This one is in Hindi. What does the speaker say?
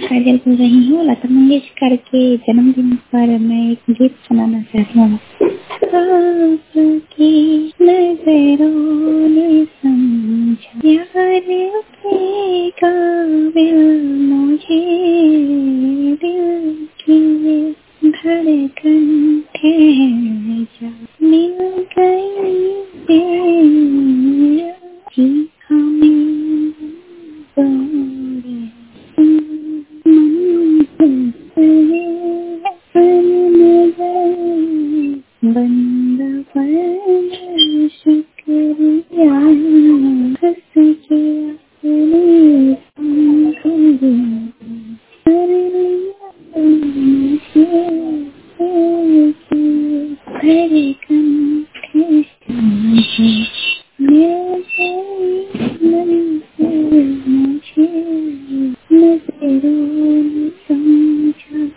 काजल बोल रही हूँ। लता मंगेशकर के जन्मदिन पर मैं एक गीत सुनाना चाहती हूँ। आपकी नजरों ने समझा यार के काबिल मुझे